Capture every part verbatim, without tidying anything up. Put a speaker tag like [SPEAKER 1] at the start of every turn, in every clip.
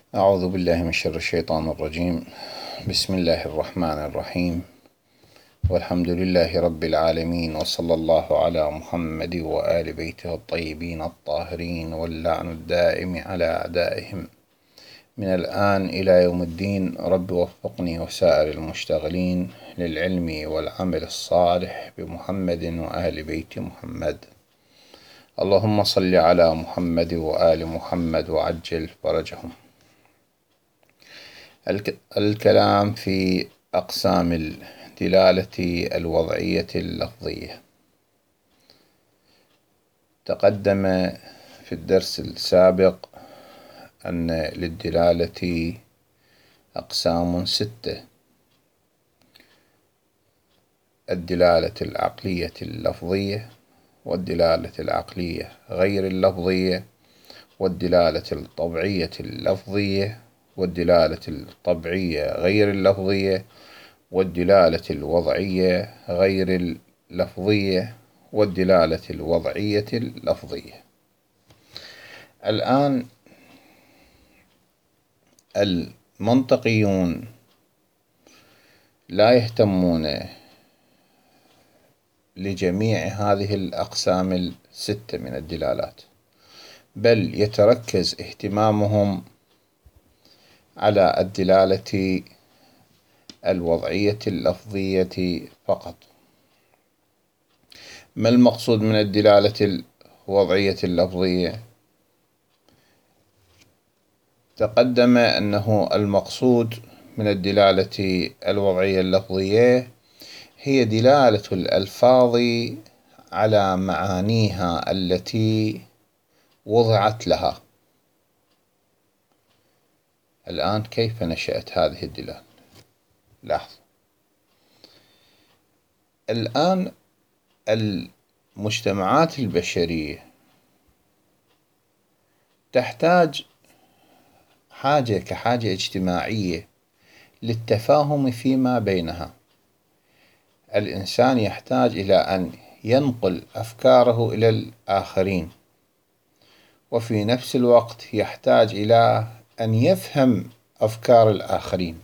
[SPEAKER 1] أعوذ بالله من شر الشيطان الرجيم. بسم الله الرحمن الرحيم، والحمد لله رب العالمين، وصلى الله على محمد وآل بيته الطيبين الطاهرين، واللعن الدائم على أعدائهم من الآن إلى يوم الدين. رب وفقني وسائر المشتغلين للعلم والعمل الصالح بمحمد وآل بيت محمد. اللهم صل على محمد وآل محمد وعجل فرجهم. الكلام في أقسام الدلالة الوضعية اللفظية. تقدم في الدرس السابق أن للدلالة أقسام ستة: الدلالة العقلية اللفظية، والدلالة العقلية غير اللفظية، والدلالة الطبيعية اللفظية، والدلالة الطبيعية غير اللفظية، والدلالة الوضعية غير اللفظية، والدلالة الوضعية اللفظية. الآن المنطقيون لا يهتمون لجميع هذه الأقسام الستة من الدلالات، بل يتركز اهتمامهم على الدلالة الوضعية اللفظية فقط. ما المقصود من الدلالة الوضعية اللفظية؟ تقدم أنه المقصود من الدلالة الوضعية اللفظية هي دلالة الألفاظ على معانيها التي وضعت لها. الآن كيف نشأت هذه الدلالة؟ لاحظ، الآن المجتمعات البشرية تحتاج حاجة كحاجة اجتماعية للتفاهم فيما بينها. الإنسان يحتاج إلى أن ينقل أفكاره إلى الآخرين، وفي نفس الوقت يحتاج إلى أن يفهم أفكار الآخرين.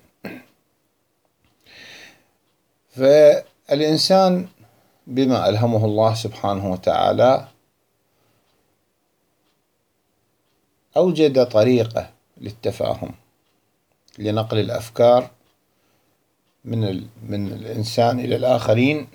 [SPEAKER 1] فالإنسان بما ألهمه الله سبحانه وتعالى أوجد طريقة للتفاهم، لنقل الأفكار من من الإنسان إلى الآخرين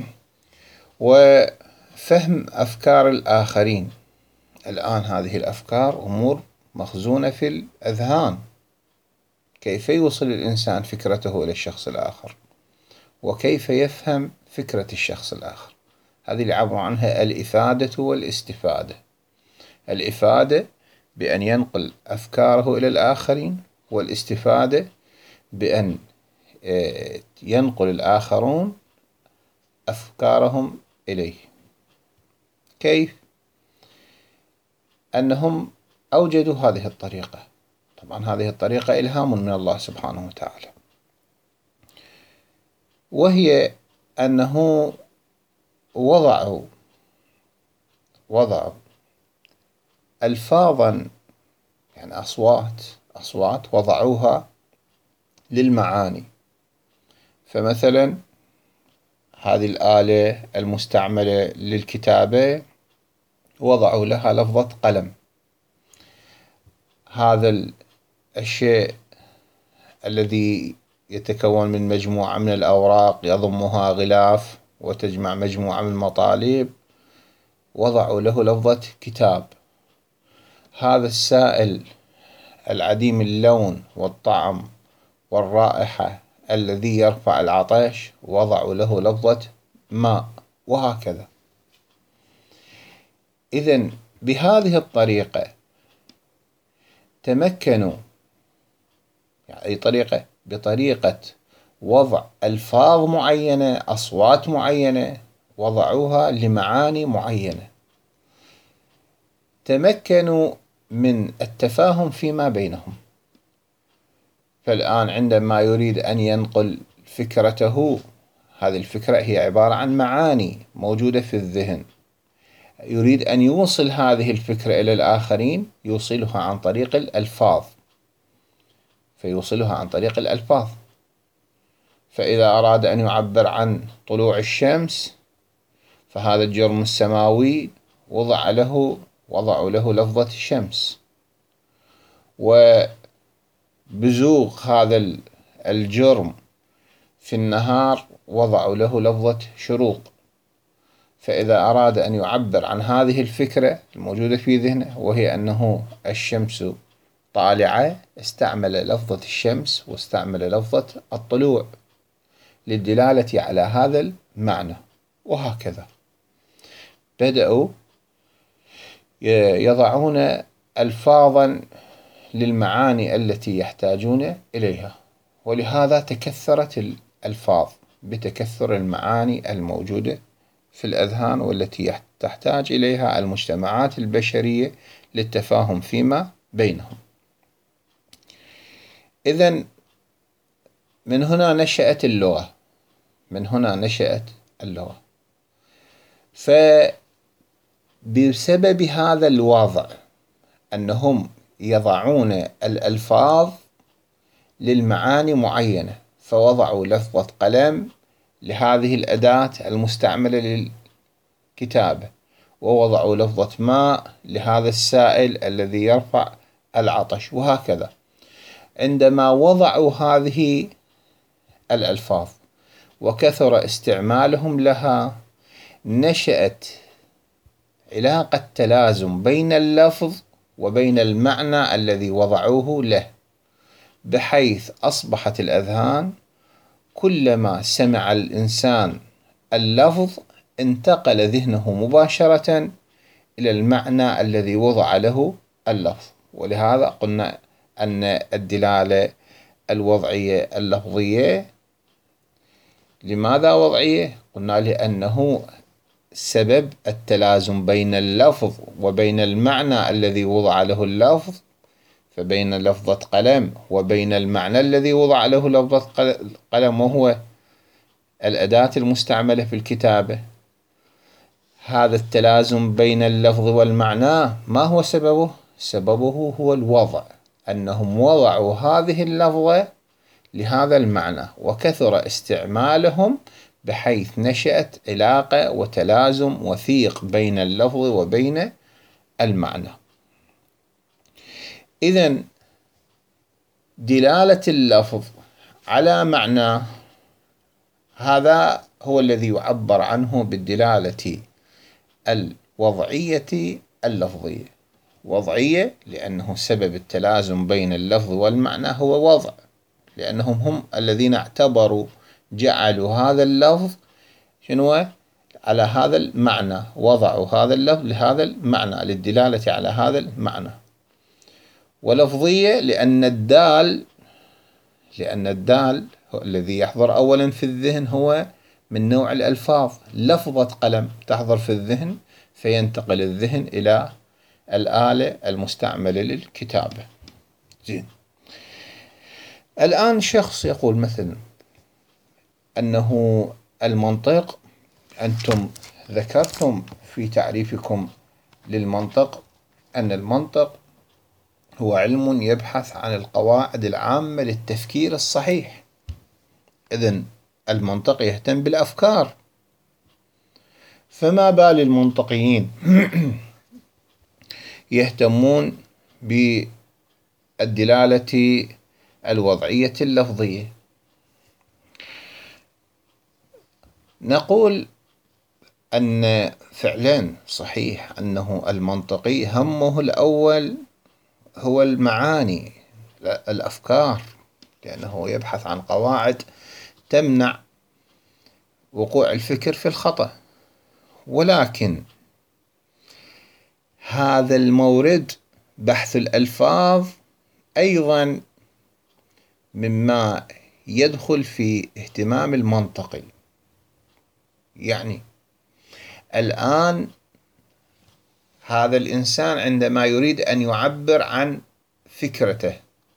[SPEAKER 1] وفهم أفكار الآخرين. الآن هذه الأفكار أمور مخزونة في الأذهان. كيف يوصل الإنسان فكرته إلى الشخص الآخر، وكيف يفهم فكرة الشخص الآخر؟ هذه اللي عبر عنها الإفادة والاستفادة. الإفادة بأن ينقل أفكاره إلى الآخرين، والاستفادة بأن ينقل الآخرون أفكارهم إليه. كيف؟ أنهم أوجدوا هذه الطريقة. طبعا هذه الطريقة إلهام من الله سبحانه وتعالى، وهي أنه وضعوا وضعوا ألفاظا، يعني أصوات أصوات وضعوها للمعاني. فمثلا هذه الآلة المستعملة للكتابة وضعوا لها لفظة قلم. هذا الشيء الذي يتكون من مجموعة من الأوراق يضمها غلاف وتجمع مجموعة من المطالب، وضعوا له لفظة كتاب. هذا السائل العديم اللون والطعم والرائحة الذي يرفع العطش، وضعوا له لفظة ماء، وهكذا. إذن بهذه الطريقة تمكنوا، يعني أي طريقة؟ بطريقة وضع ألفاظ معينة، أصوات معينة، وضعوها لمعاني معينة. تمكنوا من التفاهم فيما بينهم. فالآن عندما يريد أن ينقل فكرته، هذه الفكرة هي عبارة عن معاني موجودة في الذهن، يريد أن يوصل هذه الفكرة إلى الآخرين، يوصلها عن طريق الألفاظ. فيوصلها عن طريق الألفاظ. فإذا أراد أن يعبر عن طلوع الشمس فهذا الجرم السماوي وضع له وضعوا له لفظة الشمس، وبزوغ هذا الجرم في النهار وضعوا له لفظة شروق. فإذا أراد أن يعبر عن هذه الفكرة الموجودة في ذهنه وهي أنه الشمس طالعة استعمل لفظة الشمس واستعمل لفظة الطلوع للدلالة على هذا المعنى. وهكذا بدأوا يضعون ألفاظا للمعاني التي يحتاجون إليها، ولهذا تكثرت الألفاظ بتكثر المعاني الموجودة في الأذهان والتي تحتاج إليها المجتمعات البشرية للتفاهم فيما بينهم. إذن من هنا نشأت اللغة من هنا نشأت اللغة فبسبب هذا الوضع أنهم يضعون الألفاظ للمعاني معينة، فوضعوا لفظة قلم لهذه الأداة المستعملة للكتابة، ووضعوا لفظة ماء لهذا السائل الذي يرفع العطش، وهكذا. عندما وضعوا هذه الألفاظ وكثر استعمالهم لها نشأت علاقة تلازم بين اللفظ وبين المعنى الذي وضعوه له، بحيث أصبحت الأذهان كلما سمع الإنسان اللفظ انتقل ذهنه مباشرة إلى المعنى الذي وضع له اللفظ. ولهذا قلنا أن الدلالة الوضعية اللفظية، لماذا وضعية؟ قلنا لأنه سبب التلازم بين اللفظ وبين المعنى الذي وضع له اللفظ، فبين لفظة قلم وبين المعنى الذي وضع له لفظة قلم وهو الأداة المستعملة في الكتابة. هذا التلازم بين اللفظ والمعنى ما هو سببه؟ سببه هو الوضع، أنهم وضعوا هذه اللفظة لهذا المعنى وكثر استعمالهم بحيث نشأت علاقة وتلازم وثيق بين اللفظ وبين المعنى. إذن دلالة اللفظ على معنى هذا هو الذي يعبر عنه بالدلالة الوضعية اللفظية. وضعية لأنه سبب التلازم بين اللفظ والمعنى هو وضع، لأنهم هم الذين اعتبروا جعلوا هذا اللفظ شنو على هذا المعنى، وضعوا هذا اللفظ لهذا المعنى للدلالة على هذا المعنى. ولفظية لأن الدال لأن الدال هو الذي يحضر أولا في الذهن هو من نوع الألفاظ. لفظة قلم تحضر في الذهن فينتقل الذهن إلى الآلة المستعملة للكتابة. زين. الآن شخص يقول مثلا أنه المنطق، أنتم ذكرتم في تعريفكم للمنطق أن المنطق هو علم يبحث عن القواعد العامة للتفكير الصحيح. إذن المنطق يهتم بالأفكار، فما بال المنطقيين يهتمون بالدلالة الوضعية اللفظية؟ نقول أن فعلا صحيح أنه المنطقي همه الأول هو المعاني الأفكار، لأنه يبحث عن قواعد تمنع وقوع الفكر في الخطأ. ولكن هذا المورد بحث الألفاظ أيضا مما يدخل في اهتمام المنطقي. يعني الآن هذا الإنسان عندما يريد أن يعبر عن فكرته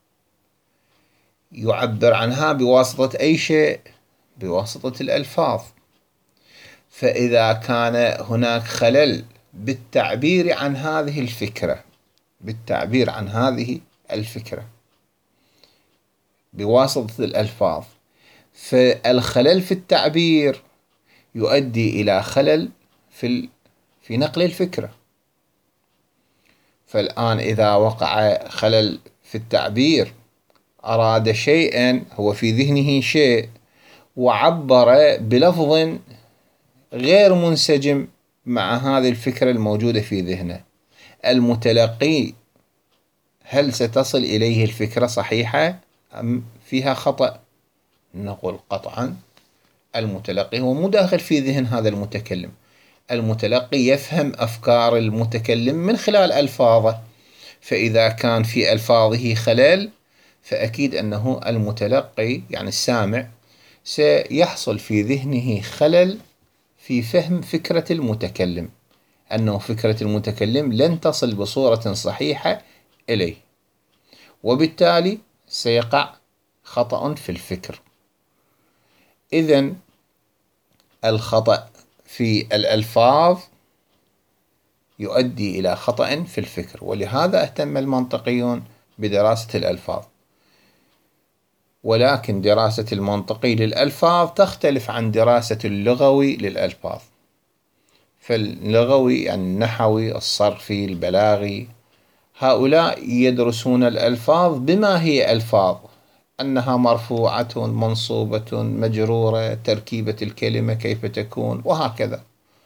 [SPEAKER 1] يعبر عنها بواسطة أي شيء؟ بواسطة الألفاظ. فإذا كان هناك خلل بالتعبير عن هذه الفكرة بالتعبير عن هذه الفكرة بواسطة الألفاظ، فالخلل في التعبير يؤدي إلى خلل في في نقل الفكرة. فالآن إذا وقع خلل في التعبير، أراد شيئا، هو في ذهنه شيء وعبر بلفظ غير منسجم مع هذه الفكرة الموجودة في ذهنه، المتلقي هل ستصل إليه الفكرة صحيحة أم فيها خطأ؟ نقول قطعا المتلقي هو مو داخل في ذهن هذا المتكلم، المتلقي يفهم أفكار المتكلم من خلال ألفاظه، فإذا كان في ألفاظه خلل فأكيد أنه المتلقي يعني السامع سيحصل في ذهنه خلل في فهم فكرة المتكلم، أنه فكرة المتكلم لن تصل بصورة صحيحة إليه، وبالتالي سيقع خطأ في الفكر. إذن الخطأ في الألفاظ يؤدي إلى خطأ في الفكر، ولهذا اهتم المنطقيون بدراسة الألفاظ. ولكن دراسة المنطقي للألفاظ تختلف عن دراسة اللغوي للألفاظ. فاللغوي يعني النحوي، الصرفي، البلاغي، هؤلاء يدرسون الألفاظ بما هي ألفاظ، أنها مرفوعة، منصوبة، مجرورة، تركيبة الكلمة كيف تكون، وهكذا.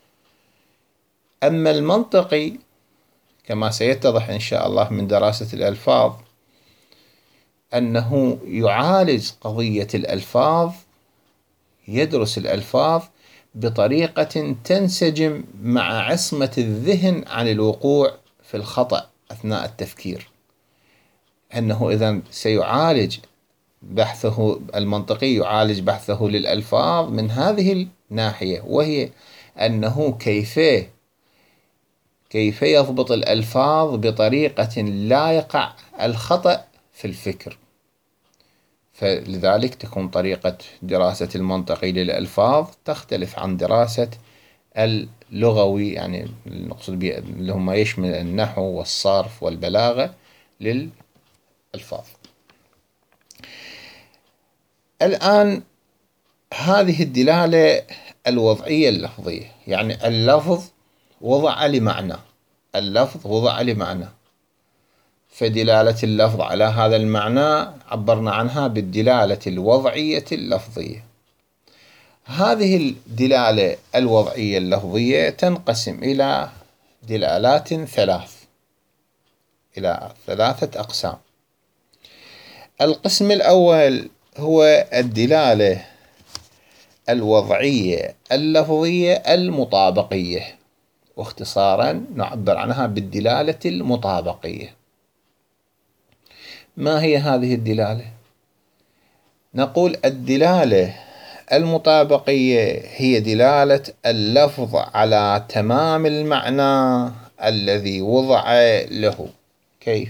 [SPEAKER 1] أما المنطقي كما سيتضح إن شاء الله من دراسة الألفاظ أنه يعالج قضية الألفاظ، يدرس الألفاظ بطريقة تنسجم مع عصمة الذهن عن الوقوع في الخطأ أثناء التفكير. أنه إذن سيعالج بحثه المنطقي، يعالج بحثه للألفاظ من هذه الناحية، وهي أنه كيف كيف يضبط الألفاظ بطريقة لا يقع الخطأ في الفكر. فلذلك تكون طريقة دراسة المنطقي للألفاظ تختلف عن دراسة اللغوي، يعني نقصد به اللي هم يشمل النحو والصرف والبلاغة للألفاظ. الآن هذه الدلالة الوضعية اللفظية، يعني اللفظ وضع لمعنى، اللفظ وضع لمعنى، فدلالة اللفظ على هذا المعنى عبرنا عنها بالدلالة الوضعية اللفظية. هذه الدلالة الوضعية اللفظية تنقسم إلى دلالات ثلاث، إلى ثلاثة أقسام. القسم الأول هو الدلالة الوضعية اللفظية المطابقية، واختصارا نعبر عنها بالدلالة المطابقية. ما هي هذه الدلالة؟ نقول الدلالة المطابقية هي دلالة اللفظ على تمام المعنى الذي وضع له. كيف؟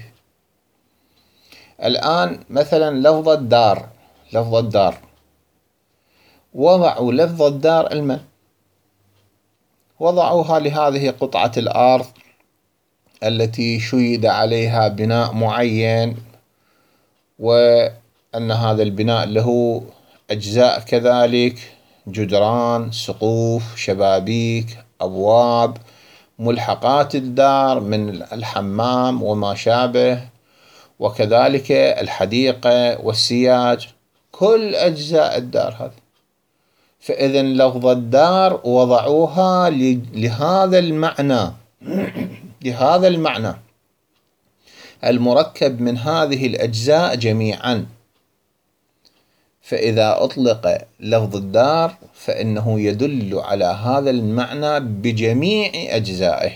[SPEAKER 1] الآن مثلا لفظ الدار، لفظ الدار وضعوا لفظ الدار المن؟ وضعوها لهذه قطعة الأرض التي شيد عليها بناء معين، وأن هذا البناء له أجزاء كذلك، جدران، سقوف، شبابيك، أبواب، ملحقات الدار من الحمام وما شابه، وكذلك الحديقة والسياج، كل أجزاء الدار هذه. فإذن لفظ الدار وضعوها لهذا المعنى لهذا المعنى المركب من هذه الأجزاء جميعا. فإذا أطلق لفظ الدار فإنه يدل على هذا المعنى بجميع أجزائه،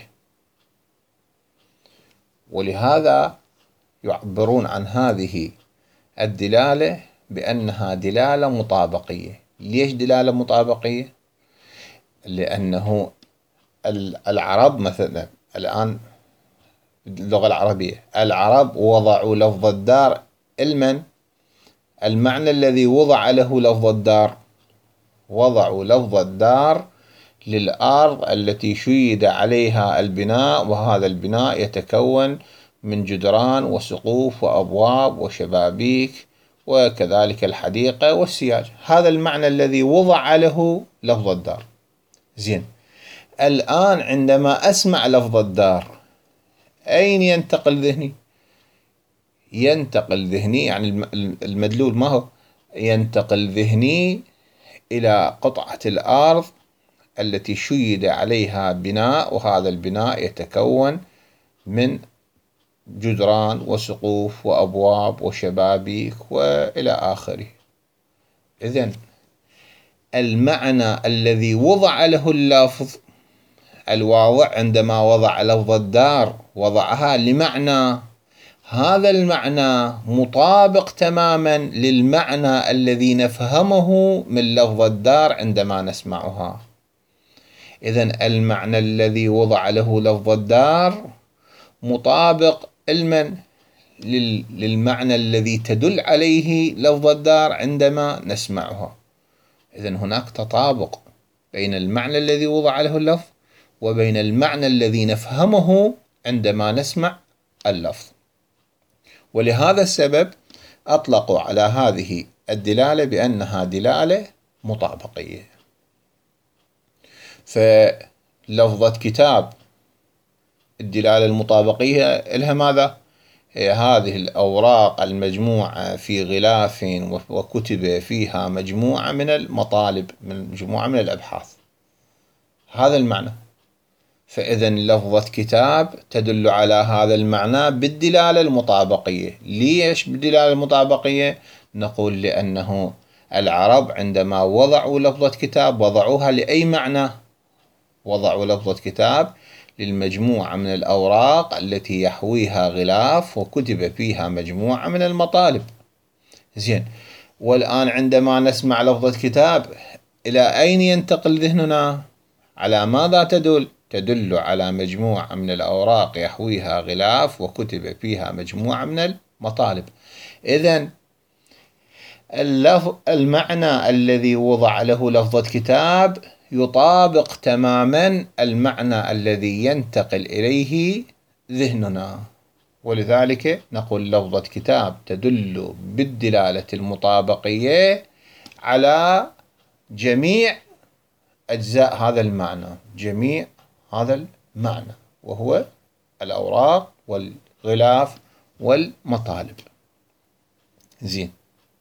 [SPEAKER 1] ولهذا يعبرون عن هذه الدلالة بأنها دلالة مطابقية. ليش دلالة مطابقية؟ لأنه العرب مثلا الآن اللغة العربية، العرب وضعوا لفظ الدار المن؟ المعنى الذي وضع له لفظ الدار، وضعوا لفظ الدار للأرض التي شيد عليها البناء، وهذا البناء يتكون من جدران وسقوف وأبواب وشبابيك وكذلك الحديقة والسياج. هذا المعنى الذي وضع له لفظ الدار. زين، الآن عندما أسمع لفظ الدار أين ينتقل ذهني؟ ينتقل ذهني، يعني المدلول ما هو؟ ينتقل ذهني إلى قطعة الأرض التي شيد عليها بناء، وهذا البناء يتكون من جدران وسقوف وأبواب وشبابيك وإلى آخره. إذن المعنى الذي وضع له اللفظ الواضع عندما وضع لفظ الدار وضعها لمعنى، هذا المعنى مطابق تماما للمعنى الذي نفهمه من لفظ الدار عندما نسمعها. إذن المعنى الذي وضع له لفظ الدار مطابق علما للمعنى الذي تدل عليه لفظ الدار عندما نسمعها. إذن هناك تطابق بين المعنى الذي وضع له اللفظ وبين المعنى الذي نفهمه عندما نسمع اللفظ. ولهذا السبب أطلقوا على هذه الدلالة بأنها دلالة مطابقية. فلفظة كتاب الدلالة المطابقية لها ماذا؟ هي هذه الأوراق المجموعة في غلاف وكتب فيها مجموعة من المطالب، من مجموعة من الأبحاث، هذا المعنى. فإذن لفظة كتاب تدل على هذا المعنى بالدلالة المطابقية. ليش بالدلالة المطابقية؟ نقول لأنه العرب عندما وضعوا لفظة كتاب وضعوها لأي معنى؟ وضعوا لفظة كتاب للمجموعة من الأوراق التي يحويها غلاف وكتب فيها مجموعة من المطالب. زين، والآن عندما نسمع لفظة كتاب إلى أين ينتقل ذهننا؟ على ماذا تدل؟ تدل على مجموعة من الأوراق يحويها غلاف وكتب فيها مجموعة من المطالب. إذن المعنى الذي وضع له لفظة كتاب يطابق تماما المعنى الذي ينتقل إليه ذهننا، ولذلك نقول لفظة كتاب تدل بالدلالة المطابقية على جميع أجزاء هذا المعنى، جميع هذا المعنى، وهو الأوراق والغلاف والمطالب. زين،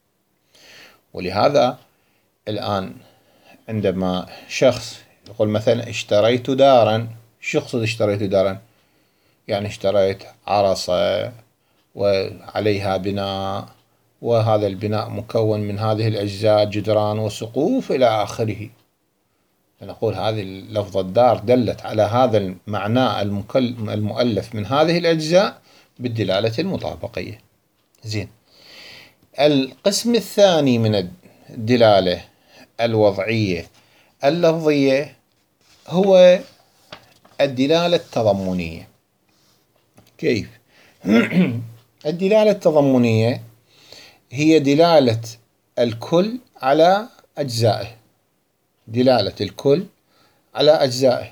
[SPEAKER 1] ولهذا الآن عندما شخص يقول مثلا اشتريت دارا، شو يقصد اشتريت دارا؟ يعني اشتريت عرصة وعليها بناء، وهذا البناء مكون من هذه الأجزاء، جدران وسقوف إلى آخره. نقول هذه اللفظة الدار دلت على هذا المعنى المؤلف من هذه الأجزاء بالدلالة المطابقية. زين، القسم الثاني من الدلالة الوضعية اللفظية هو الدلالة التضمنية. كيف؟ الدلالة التضمنية هي دلالة الكل على أجزائه، دلالة الكل على أجزائه.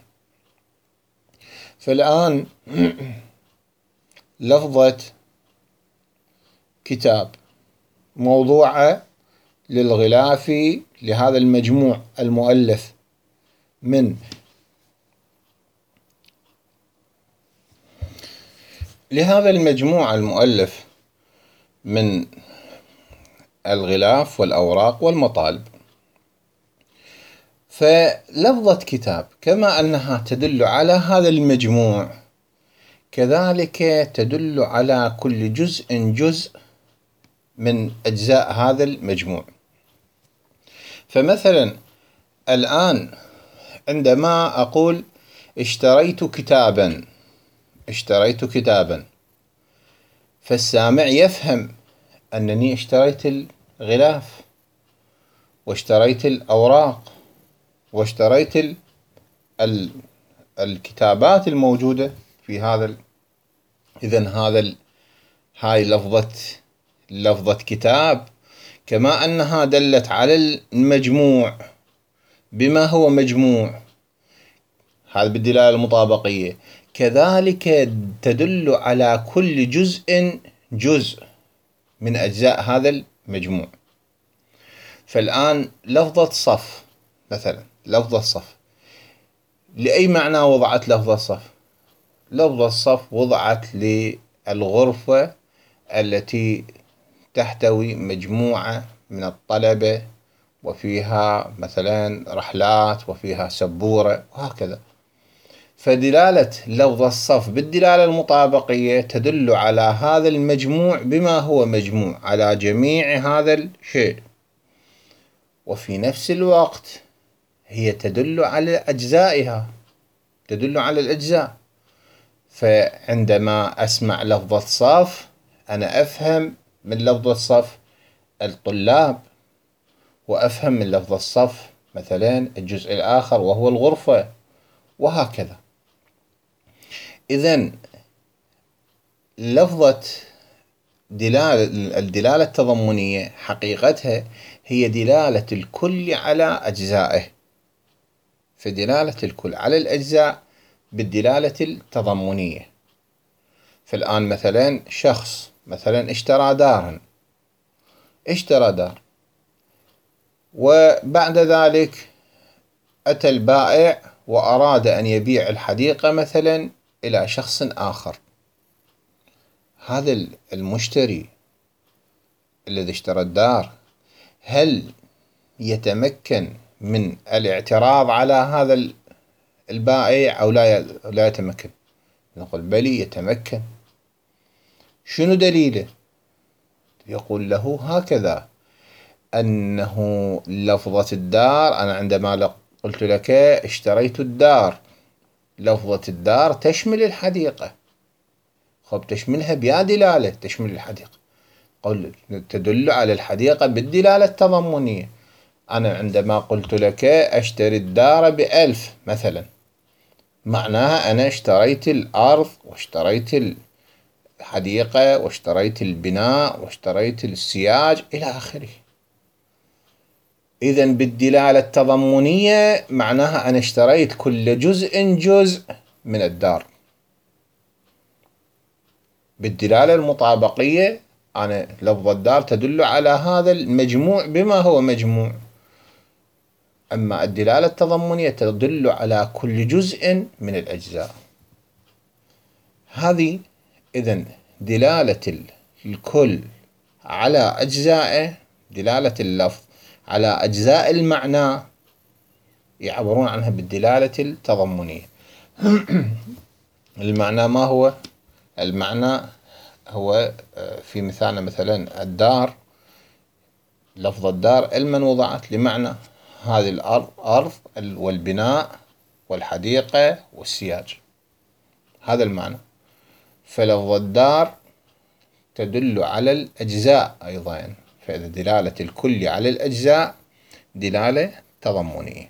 [SPEAKER 1] فالآن لفظة كتاب موضوعة للغلاف لهذا المجموع المؤلف من لهذا المجموع المؤلف من الغلاف والأوراق والمطالب. فلفظة كتاب كما أنها تدل على هذا المجموع، كذلك تدل على كل جزء جزء من أجزاء هذا المجموع. فمثلا الآن عندما أقول اشتريت كتابا، اشتريت كتابا، فالسامع يفهم أنني اشتريت الغلاف واشتريت الأوراق واشتريت ال ال الكتابات الموجودة في هذا ال... إذن هذا ال... هاي لفظة لفظة كتاب كما أنها دلت على المجموع بما هو مجموع، هذا بالدلالة المطابقية، كذلك تدل على كل جزء جزء من أجزاء هذا مجموع. فالآن لفظة صف مثلا، لفظة صف لأي معنى وضعت لفظة صف؟ لفظة صف وضعت للغرفة التي تحتوي مجموعة من الطلبة، وفيها مثلا رحلات، وفيها سبورة، وهكذا. فدلالة لفظ الصف بالدلالة المطابقية تدل على هذا المجموع بما هو مجموع، على جميع هذا الشيء، وفي نفس الوقت هي تدل على أجزائها، تدل على الأجزاء. فعندما أسمع لفظة صف أنا أفهم من لفظة صف الطلاب، وأفهم من لفظ الصف مثلا الجزء الآخر وهو الغرفة، وهكذا. إذن لفظة دلالة الدلالة التضمنية حقيقتها هي دلالة الكل على أجزائه، فدلالة الكل على الأجزاء بالدلالة التضمنية. فالآن مثلا شخص مثلا اشترى دارا، اشترى دار، وبعد ذلك أتى البائع وأراد أن يبيع الحديقة مثلا إلى شخص آخر. هذا المشتري الذي اشترى الدار هل يتمكن من الاعتراض على هذا البائع أو لا لا يتمكن؟ نقول بلي يتمكن. شنو دليله؟ يقول له هكذا، أنه لفظة الدار، أنا عندما قلت لك اشتريت الدار، لفظة الدار تشمل الحديقة، خب تشملها بيا دلالة، تشمل الحديقة، قل تدل على الحديقة بالدلالة التضمنية. أنا عندما قلت لك أشتري الدار بألف مثلا، معناها أنا اشتريت الأرض، واشتريت الحديقة، واشتريت البناء، واشتريت السياج إلى آخره. إذن بالدلالة التضمنية معناها أنا اشتريت كل جزء جزء من الدار. بالدلالة المطابقية أنا لفظ الدار تدل على هذا المجموع بما هو مجموع، أما الدلالة التضمنية تدل على كل جزء من الأجزاء. هذه إذن دلالة الكل على أجزائه، دلالة اللفظ على أجزاء المعنى يعبرون عنها بالدلالة التضمنية. المعنى ما هو؟ المعنى هو في مثالنا مثلا الدار، لفظ الدار علما وضعت لمعنى هذه الأرض، أرض والبناء والحديقة والسياج، هذا المعنى. فلفظ الدار تدل على الأجزاء أيضا، فإذا دلالة الكل على الأجزاء دلالة تضمنية.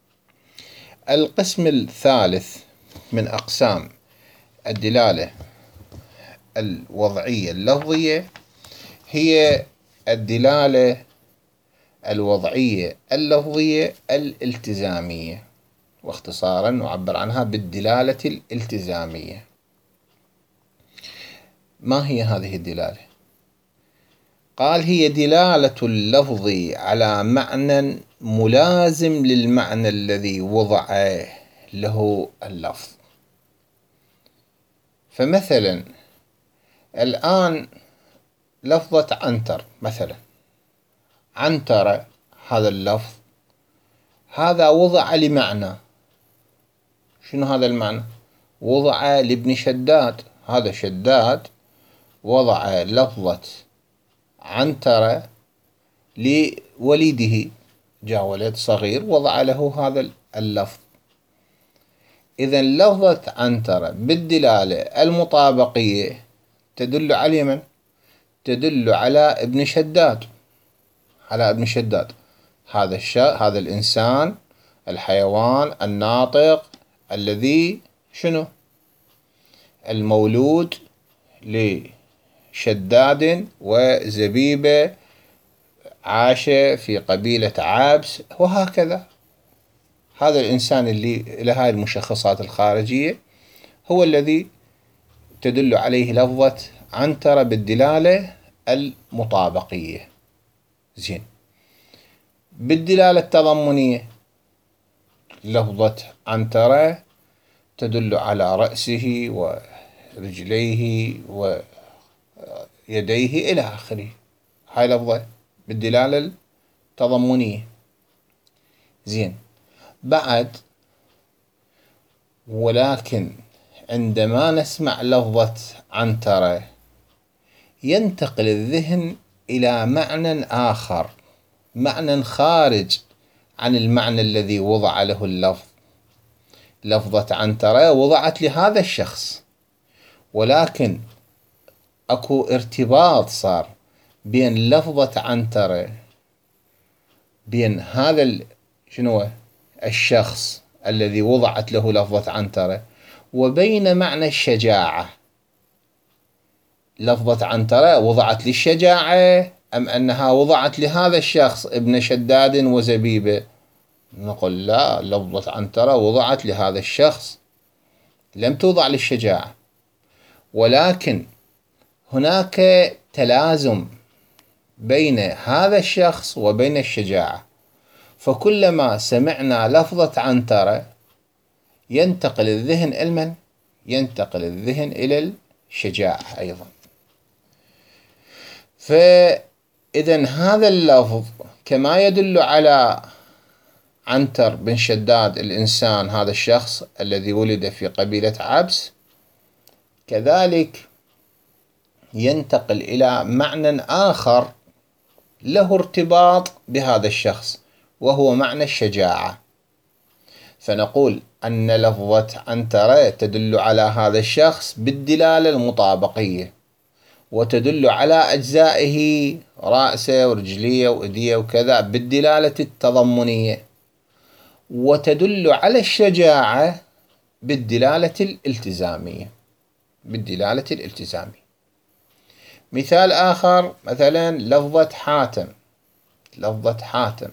[SPEAKER 1] القسم الثالث من أقسام الدلالة الوضعية اللفظية هي الدلالة الوضعية اللفظية الالتزامية، واختصارا نعبر عنها بالدلالة الالتزامية. ما هي هذه الدلالة؟ قال هي دلالة اللفظ على معنى ملازم للمعنى الذي وضع له اللفظ. فمثلا الآن لفظة عنتر مثلا، عنتر هذا اللفظ هذا وضع لمعنى، شنو هذا المعنى؟ وضع لابن شداد، هذا شداد وضع لفظة عنتر لوليده، جاء ولد صغير وضع له هذا اللفظ. إذن لفظة عنتر بالدلالة المطابقية تدل على من؟ تدل على ابن شداد، على ابن شداد، هذا الشيء، هذا الإنسان، الحيوان الناطق الذي شنو؟ المولود لشداد وزبيبة، عاش في قبيلة عابس، وهكذا. هذا الإنسان اللي له هاي المشخصات الخارجية هو الذي تدل عليه لفظة عنتر بالدلالة المطابقية. زين. بالدلالة التضمنية لفظة عنترة تدل على رأسه ورجليه ويديه إلى آخره، هاي لفظة بالدلالة التضمنية. زين. بعد ولكن عندما نسمع لفظة عنترة ينتقل الذهن إلى معنى آخر، معنى خارج عن المعنى الذي وضع له اللفظ. لفظة عنترة وضعت لهذا الشخص، ولكن اكو ارتباط صار بين لفظة عنترة بين هذا شنو الشخص الذي وضعت له لفظة عنترة وبين معنى الشجاعة. لفظة عنترة وضعت للشجاعة أم أنها وضعت لهذا الشخص ابن شداد وزبيبة؟ نقول لا، لفظة عنترة وضعت لهذا الشخص، لم توضع للشجاعة. ولكن هناك تلازم بين هذا الشخص وبين الشجاعة، فكلما سمعنا لفظة عنترة ينتقل الذهن إلى من؟ ينتقل الذهن إلى الشجاعة أيضا. فإذا هذا اللفظ كما يدل على عنتر بن شداد الإنسان، هذا الشخص الذي ولد في قبيلة عبس، كذلك ينتقل إلى معنى آخر له ارتباط بهذا الشخص وهو معنى الشجاعة. فنقول أن لفظة عنترة تدل على هذا الشخص بالدلالة المطابقية، وتدل على أجزائه رأسه ورجليه وإيديه وكذا بالدلالة التضمنية، وتدل على الشجاعة بالدلالة الالتزامية بالدلالة الالتزامية. مثال آخر مثلا لفظة حاتم لفظة حاتم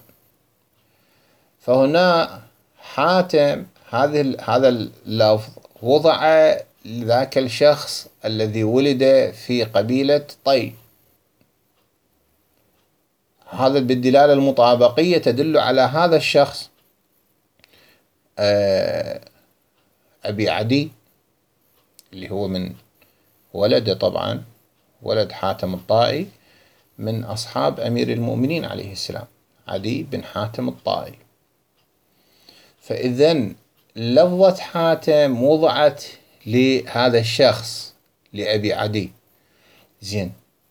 [SPEAKER 1] فهنا حاتم هذه هذا اللفظ وضع لذاك الشخص الذي ولد في قبيلة طي، هذا بالدلالة المطابقية تدل على هذا الشخص أبي عدي اللي هو من ولده، طبعا ولد حاتم الطائي من أصحاب أمير المؤمنين عليه السلام، عدي بن حاتم الطائي. فإذن لفظة حاتم وضعت لهذا الشخص لأبي عدي. زين.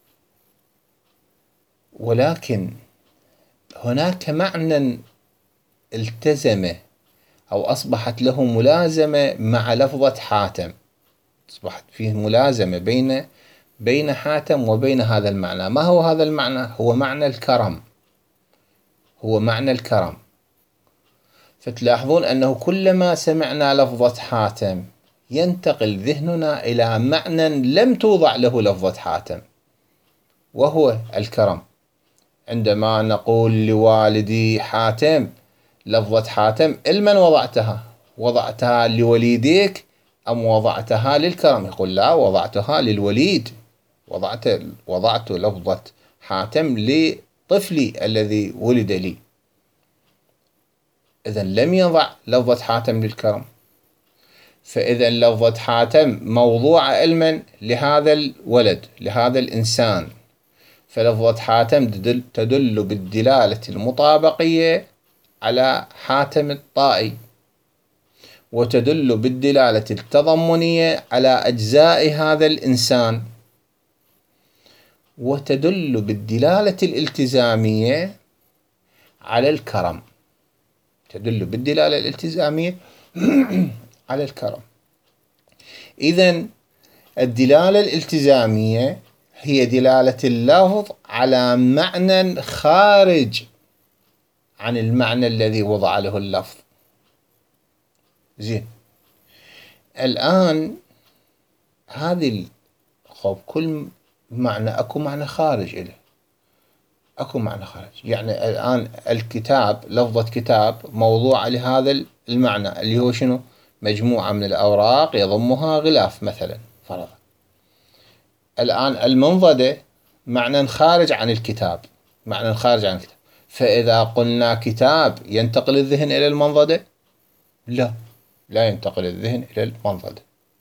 [SPEAKER 1] ولكن هناك معنى التزمه أو أصبحت له ملازمة مع لفظة حاتم، أصبحت فيه ملازمة بين بين حاتم وبين هذا المعنى. ما هو هذا المعنى؟ هو معنى الكرم هو معنى الكرم. فتلاحظون أنه كلما سمعنا لفظة حاتم ينتقل ذهننا إلى معنى لم توضع له لفظة حاتم وهو الكرم. عندما نقول لوالدي حاتم، لفظة حاتم لمن وضعتها؟ وضعتها لوليديك أم وضعتها للكرم؟ يقول لا، وضعتها للوليد، وضعت وضعت لفظة حاتم لطفلي الذي ولد لي. إذن لم يضع لفظة حاتم للكرم. فإذا لفظة حاتم موضوعة علما لهذا الولد لهذا الإنسان، فلفظة حاتم تدل, تدل بالدلالة المطابقية على حاتم الطائي، وتدل بالدلالة التضمنية على أجزاء هذا الإنسان، وتدل بالدلالة الالتزامية على الكرم تدل بالدلالة الالتزامية على الكرم. إذن الدلالة الالتزامية هي دلالة اللفظ على معنى خارج عن المعنى الذي وضع له اللفظ. زين. الآن هذه خب كل معنى أكو معنى خارج إله أكو معنى خارج. يعني الآن الكتاب، لفظة كتاب موضوعة لهذا المعنى اللي هو شنو؟ مجموعة من الأوراق يضمها غلاف مثلا فرضا. الآن المنضدة معنى خارج عن الكتاب، معنى خارج عن الكتاب. فإذا قلنا كتاب ينتقل الذهن إلى المنضدة؟ لا، لا ينتقل الذهن إلى المنضدة.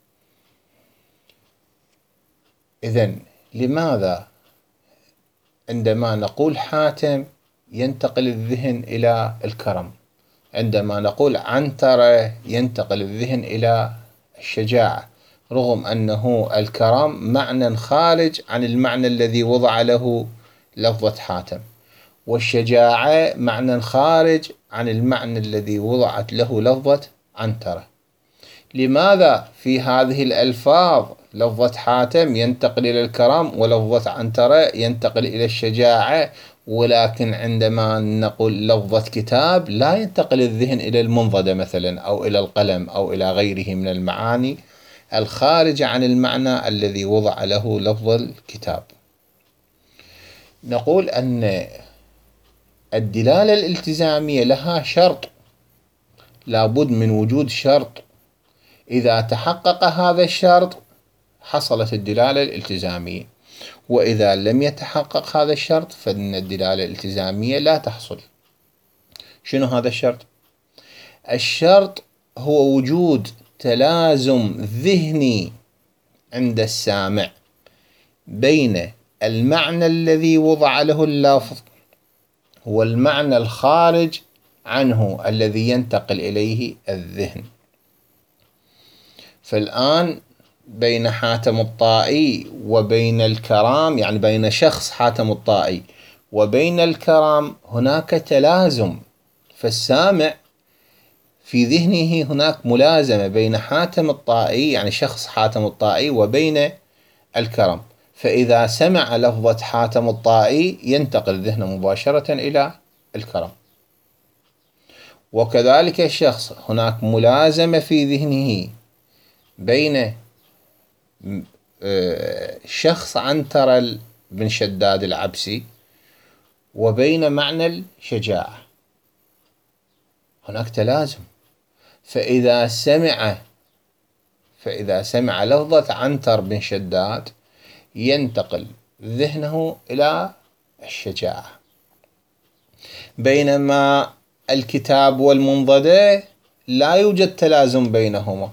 [SPEAKER 1] إذن لماذا عندما نقول حاتم ينتقل الذهن إلى الكرم، عندما نقول عنترة ينتقل الذهن إلى الشجاعة، رغم أنه الكرم معنى خارج عن المعنى الذي وضع له لفظة حاتم، والشجاعة معنى خارج عن المعنى الذي وضعت له لفظة عنترة؟ لماذا في هذه الألفاظ لفظة حاتم ينتقل إلى الكرم ولفظة عنترة ينتقل إلى الشجاعة، ولكن عندما نقول لفظة كتاب لا ينتقل الذهن إلى المنضدة مثلا أو إلى القلم أو إلى غيره من المعاني الخارجة عن المعنى الذي وضع له لفظ الكتاب؟ نقول أن الدلالة الالتزامية لها شرط، لابد من وجود شرط، إذا تحقق هذا الشرط حصلت الدلالة الالتزامية، وإذا لم يتحقق هذا الشرط فإن الدلالة الالتزامية لا تحصل. شنو هذا الشرط؟ الشرط هو وجود تلازم ذهني عند السامع بين المعنى الذي وضع له اللفظ والمعنى الخارج عنه الذي ينتقل إليه الذهن. فالآن بين حاتم الطائي وبين الكرام، يعني بين شخص حاتم الطائي وبين الكرام هناك تلازم، فالسامع في ذهنه هناك ملازمة بين حاتم الطائي يعني شخص حاتم الطائي وبين الكرم، فإذا سمع لفظة حاتم الطائي ينتقل ذهنه مباشرة إلى الكرم. وكذلك الشخص هناك ملازمة في ذهنه بين شخص عنترة بن شداد العبسي وبين معنى الشجاعة، هناك تلازم. فإذا سمع فإذا سمع لفظة عنتر بن شداد ينتقل ذهنه إلى الشجاعة، بينما الكتاب والمنضدة لا يوجد تلازم بينهما،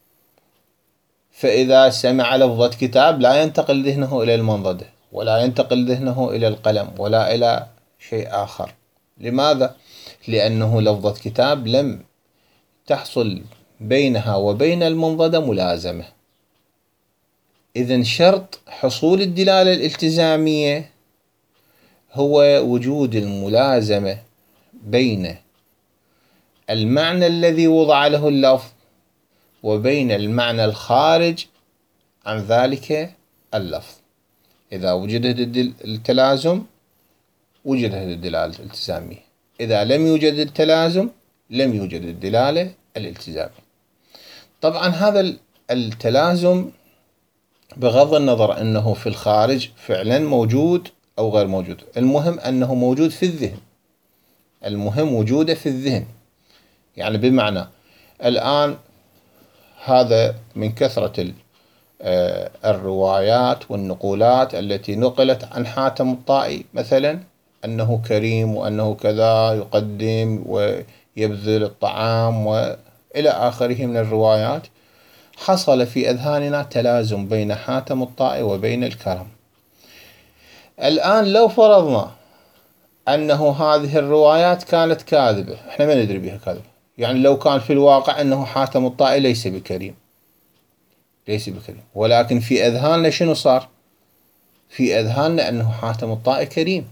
[SPEAKER 1] فإذا سمع لفظة كتاب لا ينتقل ذهنه إلى المنضدة ولا ينتقل ذهنه إلى القلم ولا إلى شيء آخر. لماذا؟ لأنه لفظة كتاب لم تحصل بينها وبين المنضدة ملازمة. إذن شرط حصول الدلالة الالتزامية هو وجود الملازمة بين المعنى الذي وضع له اللفظ وبين المعنى الخارج عن ذلك اللفظ. إذا وجدت التلازم وجدت الدلالة الالتزامية، إذا لم يوجد التلازم لم يوجد الدلالة الالتزامية. طبعا هذا التلازم بغض النظر أنه في الخارج فعلا موجود أو غير موجود، المهم أنه موجود في الذهن، المهم وجوده في الذهن. يعني بمعنى الآن هذا من كثرة الروايات والنقولات التي نقلت عن حاتم الطائي مثلا أنه كريم وأنه كذا يقدم ويبذل الطعام وإلى آخره من الروايات، حصل في أذهاننا تلازم بين حاتم الطائي وبين الكرم. الآن لو فرضنا أنه هذه الروايات كانت كاذبة، احنا ما ندري بها كاذبة، يعني لو كان في الواقع أنه حاتم الطائي ليس بكريم ليس بكريم ولكن في أذهاننا شنو صار؟ في أذهاننا أنه حاتم الطائي كريم.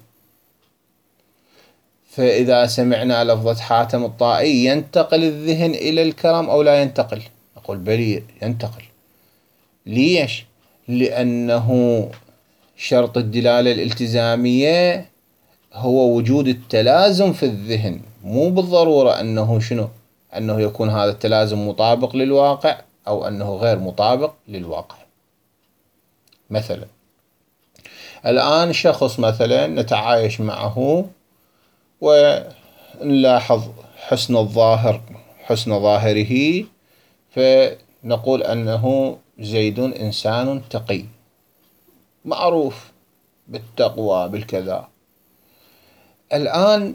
[SPEAKER 1] فإذا سمعنا لفظة حاتم الطائي ينتقل الذهن إلى الكرم أو لا ينتقل؟ نقول بلي ينتقل. ليش؟ لأنه شرط الدلالة الالتزامية هو وجود التلازم في الذهن، مو بالضرورة أنه شنو؟ أنه يكون هذا التلازم مطابق للواقع أو أنه غير مطابق للواقع. مثلا الآن شخص مثلا نتعايش معه ونلاحظ حسن الظاهر حسن ظاهره، فنقول أنه زيد إنسان تقي معروف بالتقوى بالكذا، الآن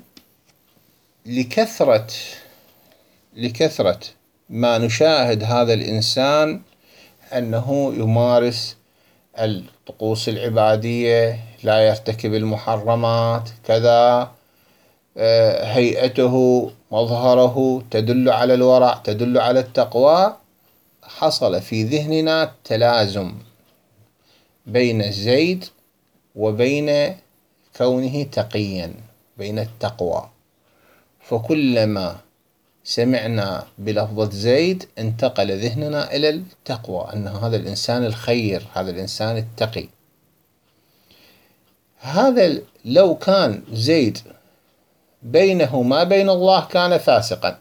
[SPEAKER 1] لكثرة لكثرة ما نشاهد هذا الإنسان أنه يمارس الطقوس العبادية، لا يرتكب المحرمات، كذا، هيئته مظهره تدل على الورع، تدل على التقوى، حصل في ذهننا تلازم بين الزيد وبين كونه تقيا، بين التقوى. فكلما سمعنا بلفظة زيد انتقل ذهننا إلى التقوى، أن هذا الإنسان الخير، هذا الإنسان التقي. هذا لو كان زيد بينه ما بين الله كان فاسقا،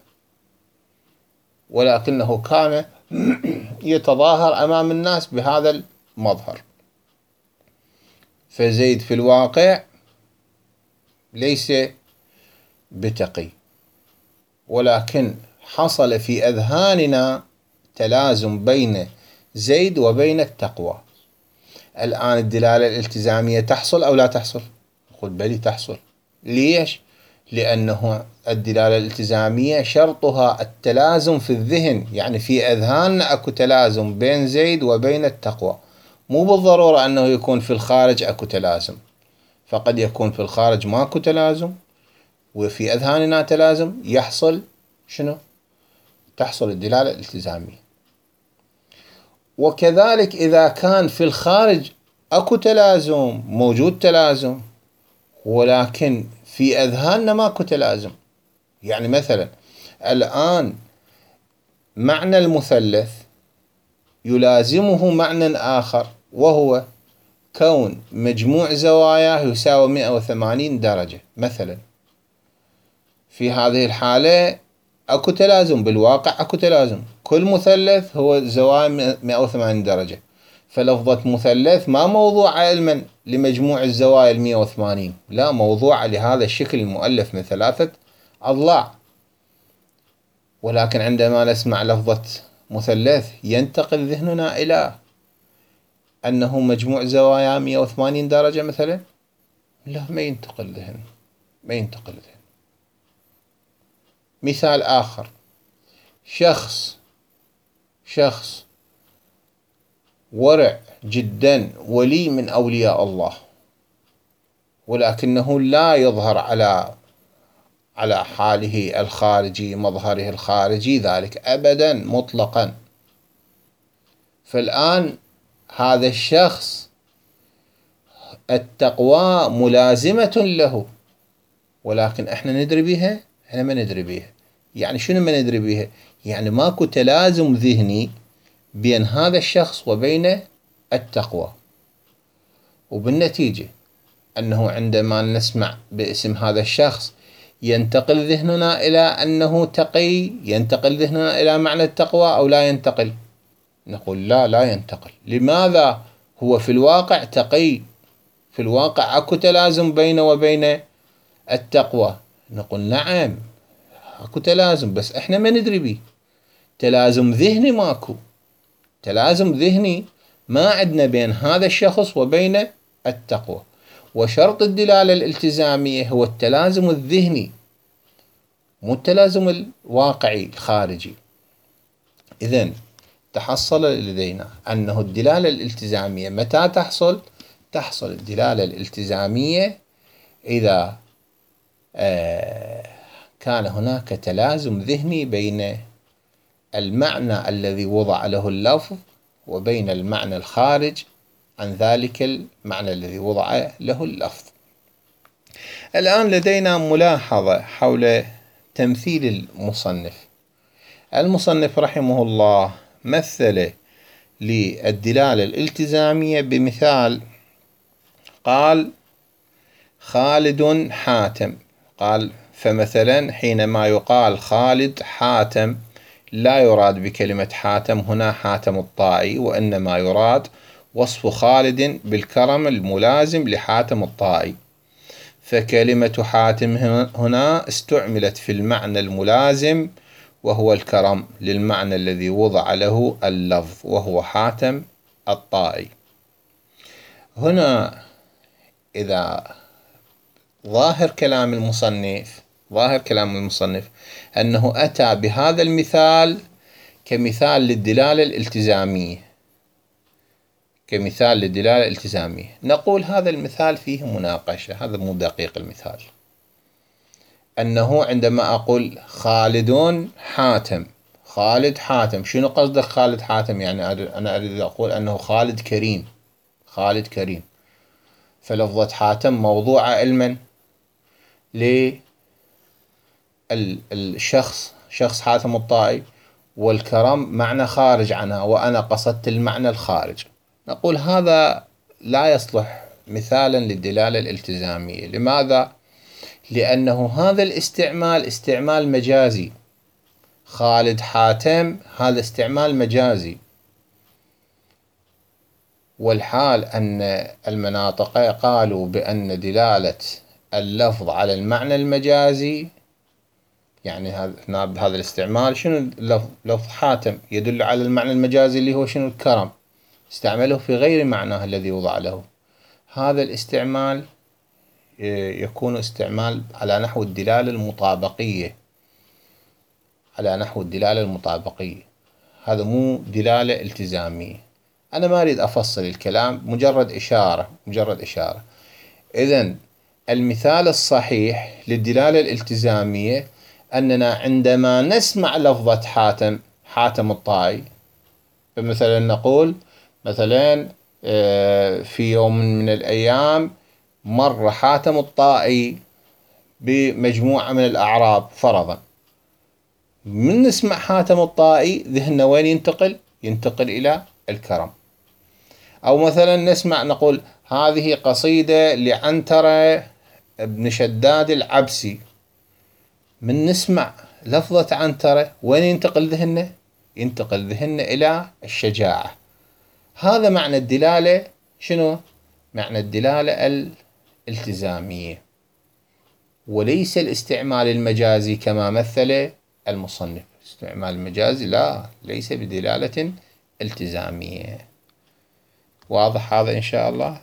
[SPEAKER 1] ولكنه كان يتظاهر أمام الناس بهذا المظهر. فزيد في الواقع ليس بتقي، ولكن حصل في أذهاننا تلازم بين زيد وبين التقوى. الآن الدلالة الالتزامية تحصل أو لا تحصل؟ نقول بلي تحصل. ليش؟ لأنه الدلالة الالتزامية شرطها التلازم في الذهن، يعني في أذهاننا أكو تلازم بين زيد وبين التقوى. مو بالضرورة أنه يكون في الخارج أكو تلازم، فقد يكون في الخارج ماكو تلازم وفي أذهاننا تلازم، يحصل شنو؟ تحصل الدلالة الالتزامية. وكذلك إذا كان في الخارج أكو تلازم، موجود تلازم، ولكن في أذهاننا ماكو تلازم. يعني مثلا الآن معنى المثلث يلازمه معنى آخر، وهو كون مجموع زواياه يساوي مئة وثمانين درجة مثلا. في هذه الحالة أكو تلازم، بالواقع أكو تلازم، كل مثلث هو زوايا مئة وثمانين درجة. فلفظة مثلث ما موضوع علما لمجموع الزوايا المئة وثمانين، لا، موضوع لهذا الشكل المؤلف من ثلاثة أضلاع. ولكن عندما نسمع لفظة مثلث ينتقل ذهننا إلى أنه مجموع زوايا مئة وثمانين درجة مثلا. لا، ما ينتقل ذهن، ما ينتقل ذهن. مثال آخر، شخص شخص ورع جدا، ولي من أولياء الله، ولكنه لا يظهر على على حاله الخارجي، مظهره الخارجي ذلك أبدا مطلقا. فالآن هذا الشخص التقوى ملازمة له، ولكن احنا ندري بها؟ احنا ما ندري بها. يعني شنو ما ندري بها؟ يعني ماكو تلازم ذهني بين هذا الشخص وبين التقوى. وبالنتيجة أنه عندما نسمع باسم هذا الشخص ينتقل ذهننا إلى أنه تقي، ينتقل ذهننا إلى معنى التقوى أو لا ينتقل؟ نقول لا، لا ينتقل. لماذا؟ هو في الواقع تقي، في الواقع أكو تلازم بينه وبين التقوى. نقول نعم أكو تلازم، بس إحنا ما ندري بيه. تلازم ذهني ماكو، تلازم ذهني ما عندنا بين هذا الشخص وبين التقوى. وشرط الدلالة الالتزامية هو التلازم الذهني، مو التلازم الواقعي الخارجي. إذن تحصل لدينا أنه الدلالة الالتزامية متى تحصل؟ تحصل الدلالة الالتزامية إذا كان هناك تلازم ذهني بين المعنى الذي وضع له اللفظ وبين المعنى الخارج عن ذلك المعنى الذي وضع له اللفظ. الآن لدينا ملاحظة حول تمثيل المصنف. المصنف رحمه الله مثل للدلالة الالتزامية بمثال، قال خالد حاتم. قال فمثلا حينما يقال خالد حاتم لا يراد بكلمة حاتم هنا حاتم الطائي، وإنما يراد وصف خالد بالكرم الملازم لحاتم الطائي. فكلمة حاتم هنا استعملت في المعنى الملازم وهو الكرم للمعنى الذي وضع له اللفظ وهو حاتم الطائي. هنا إذا ظاهر كلام المصنف ظاهر كلام المصنف أنه أتى بهذا المثال كمثال للدلالة الالتزامية كمثال للدلالة الالتزامية نقول هذا المثال فيه مناقشة، هذا مو دقيق المثال. أنه عندما أقول خالد حاتم، خالد حاتم، شنو قصدك خالد حاتم؟ يعني أنا أريد أقول أنه خالد كريم، خالد كريم. فلفظة حاتم موضوعة علما للشخص، شخص حاتم الطائي، والكرم معنى خارج عنها، وأنا قصدت المعنى الخارج. نقول هذا لا يصلح مثالا للدلالة الالتزامية. لماذا؟ لأنه هذا الاستعمال استعمال مجازي. خالد حاتم هذا استعمال مجازي، والحال أن المناطق قالوا بأن دلالة اللفظ على المعنى المجازي، يعني هذا بهذا الاستعمال شنو اللفظ؟ لفظ حاتم يدل على المعنى المجازي اللي هو شنو؟ الكرم، استعمله في غير معناه الذي وضع له. هذا الاستعمال يكون استعمال على نحو الدلالة المطابقية، على نحو الدلالة المطابقية، هذا مو دلالة التزامية. أنا ما أريد أفصل الكلام، مجرد إشارة مجرد إشارة. إذن المثال الصحيح للدلالة الالتزامية أننا عندما نسمع لفظة حاتم، حاتم الطائي، فمثلا نقول مثلا في يوم من الأيام مر حاتم الطائي بمجموعة من الأعراب فرضا. من نسمع حاتم الطائي ذهننا وين ينتقل؟ ينتقل إلى الكرم. أو مثلا نسمع نقول هذه قصيدة لعنترة بن شداد العبسي. من نسمع لفظة عنترة وين ينتقل ذهننا؟ ينتقل ذهننا إلى الشجاعة. هذا معنى الدلالة. شنو معنى الدلالة الالتزامية، وليس الاستعمال المجازي كما مثل المصنف. استعمال المجازي لا، ليس بدلالة التزامية. واضح هذا إن شاء الله؟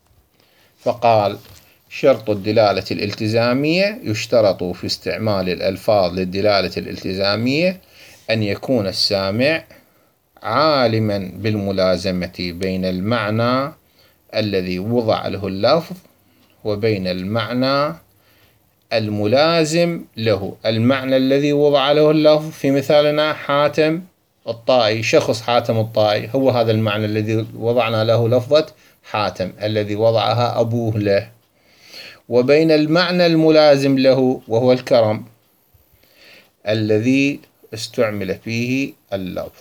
[SPEAKER 1] فقال شرط الدلالة الالتزامية: يشترط في استعمال الألفاظ للدلالة الالتزامية أن يكون السامع عالما بالملازمة بين المعنى الذي وضع له اللفظ وبين المعنى الملازم له. المعنى الذي وضع له اللفظ في مثالنا حاتم الطائي، شخص حاتم الطائي، هو هذا المعنى الذي وضعنا له لفظة حاتم الذي وضعها أبوه له، وبين المعنى الملازم له وهو الكرم الذي استعمل فيه اللفظ.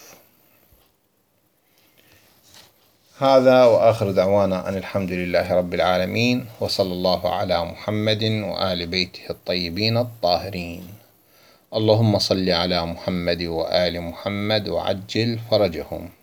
[SPEAKER 1] هذا، وآخر دعوانا أن الحمد لله رب العالمين، وصلى الله على محمد وآل بيته الطيبين الطاهرين. اللهم صل على محمد وآل محمد وعجل فرجهم.